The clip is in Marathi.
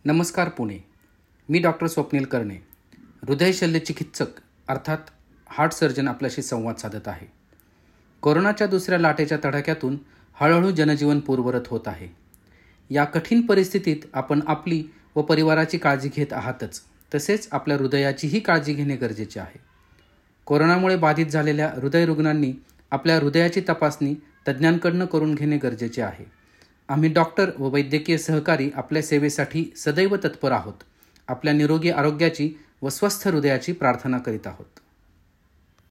नमस्कार पुणे. मी डॉक्टर स्वप्नील करणे, हृदय शल्यचिकित्सक अर्थात हार्ट सर्जन आपल्याशी संवाद साधत आहे. कोरोनाच्या दुसऱ्या लाटेच्या तडाख्यातून हळूहळू जनजीवन पूर्ववत होत आहे. या कठीण परिस्थितीत आपण आपली व परिवाराची काळजी घेत आहातच, तसेच आपल्या हृदयाचीही काळजी घेणे गरजेचे आहे. कोरोनामुळे बाधित झालेल्या हृदयरुग्णांनी आपल्या हृदयाची तपासणी तज्ज्ञांकडून करून घेणे गरजेचे आहे. आम्ही डॉक्टर व वैद्यकीय सहकारी आपल्या सेवेसाठी सदैव तत्पर आहोत. आपल्या निरोगी आरोग्याची व स्वस्थ हृदयाची प्रार्थना करीत आहोत.